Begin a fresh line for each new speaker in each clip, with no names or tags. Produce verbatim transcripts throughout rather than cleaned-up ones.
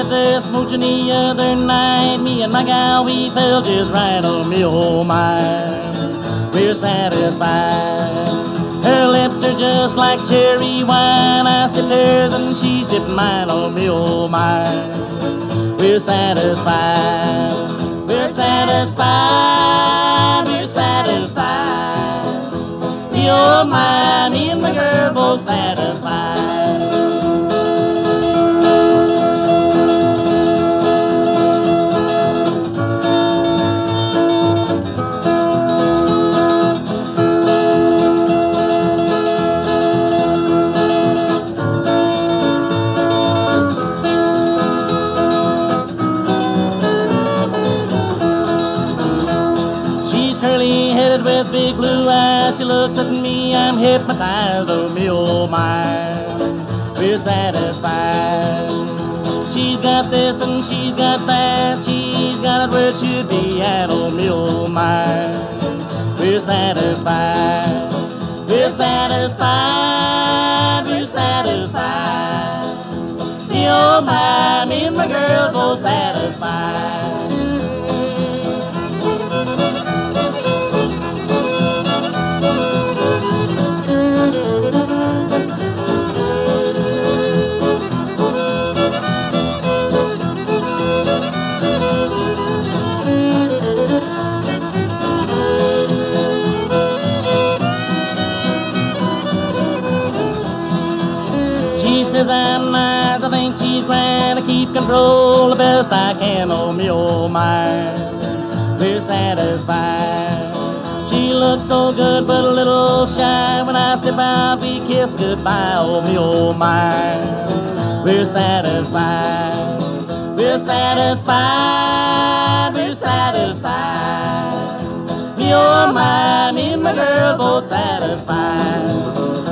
up there smooching the other night. Me and my gal, we felt just right, oh me, oh my. We're satisfied. Her lips are just like cherry wine. I sip hers and she sip mine, oh me, oh my. We're satisfied. We're satisfied. We're satisfied. Me, oh my, me and my girl both satisfied. Curly-headed with big blue eyes, she looks at me, I'm hypnotized, oh me, oh my, we're satisfied. She's got this and she's got that, she's got it where it should be at, oh me, oh my, we're satisfied. We're satisfied, we're satisfied. Me, oh my, me and my girl both satisfied. She says I'm nice, I think she's grand. I keep control the best I can, oh me, oh my, we're satisfied. She looks so good but a little shy. When I step out we kiss goodbye, oh me, oh my, we're satisfied. We're satisfied, we're satisfied. Me, oh my, me and my girl both satisfied.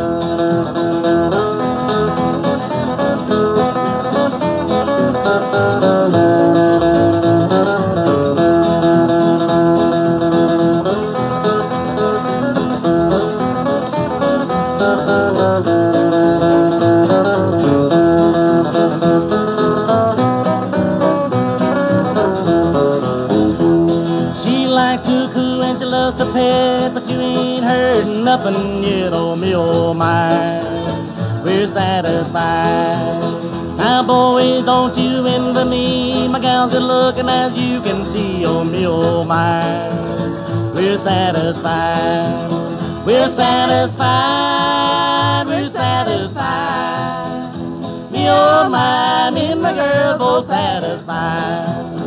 She likes to coo and she loves to pet, but you ain't heard nothing yet, oh me, oh my, we're satisfied. Now boys, don't you envy me, my gal's good looking as you can see, oh me, oh my, we're satisfied. We're satisfied, we're satisfied. Me, oh my, me and my girl both satisfied.